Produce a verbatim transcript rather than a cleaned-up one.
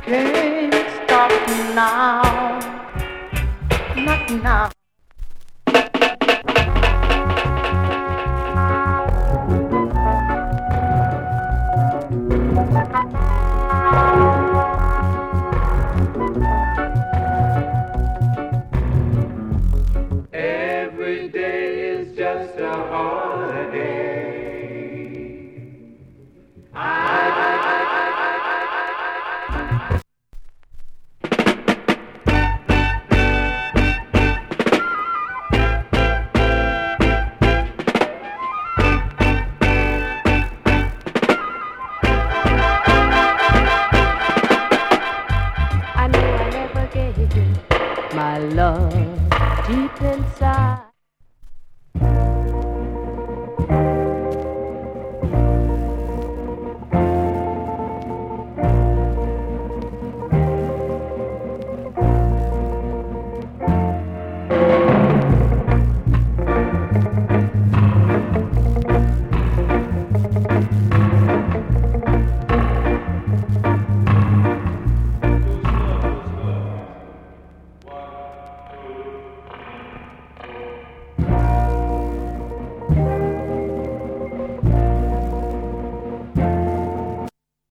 Can't stop now, not now. Every day is just a holiday. I know I never gave you my love deep inside.